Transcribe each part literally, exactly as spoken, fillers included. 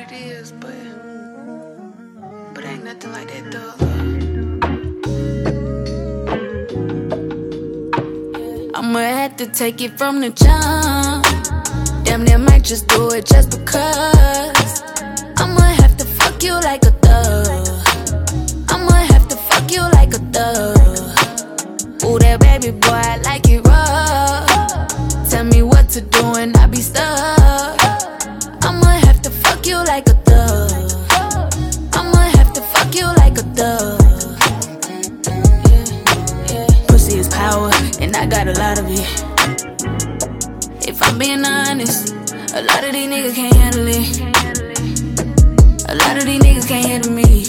it is, but but ain't nothing like that thug. I'ma have to take it from the jump. Damn, they might just do it just because. I'ma have to fuck you like a thug. I'ma have to fuck you like a thug. Ooh, that baby boy, I like it rough. Tell me what to do and I be stuck. I'ma have to fuck you like a thug. I'ma have to fuck you like a thug. Pussy is power, and I got a lot of it. If I'm being honest, a lot of these niggas can't handle it. A lot of these niggas can't handle me.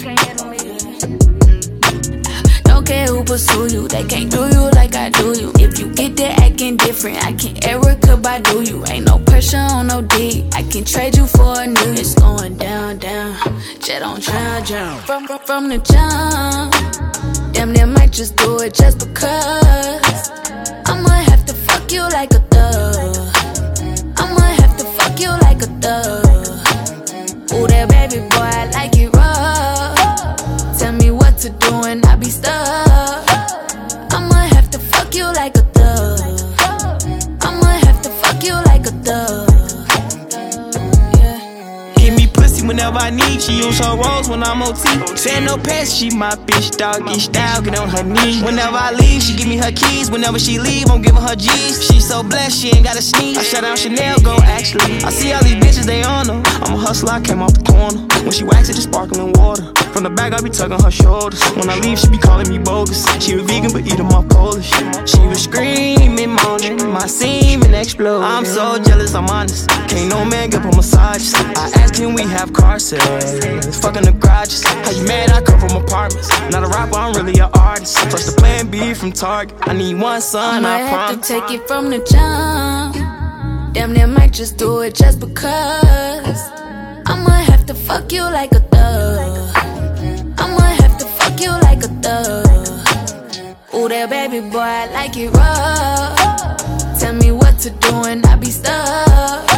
Don't care who pursue you, they can't do you like I do you. If you get there acting different, I can Erica Badu you. Ain't no pressure on no D, I can trade you for a new. It's going down, down, jet on drown, drown. From, from, from the jump, damn, they might just do it just because. I'ma have to fuck you like a thug. I'ma have to fuck you like a thug. Ooh, that baby boy, I like it rough. Tell me what to do and I be stuck. I'ma have to fuck you like a thug. I'ma have to fuck you like a thug. Give me pussy whenever I need. She use her rolls when I'm O T. Saying no pets, she my bitch, doggy style, get on her knees. Whenever I leave, she give me her keys. Whenever she leave, I'm giving her G's. She so blessed, she ain't gotta sneeze. I shut down Chanel, go actually. I see all these bitches, they on her. I'm a hustler, I came off the corner. When she wax it, just sparkling water. From the back, I be tugging her shoulders. When I leave, she be calling me bogus. She was vegan, but eating my Polish. She was screaming, moaning, my semen explode. I'm so jealous, I'm honest. Can't no man give her massages. I asked, can we have car sales? Fucking the garages. How you mad? I come from apartments. Not a rapper, I'm really an artist. Plus the plan B from Target. I need one son, I, I promise. I'ma have to take it from the jump. Damn, they might just do it just because. I'ma have to fuck you like a thug. I'ma have to fuck you like a thug. Ooh, that baby boy, I like it rough. Tell me what to do and I be stuck.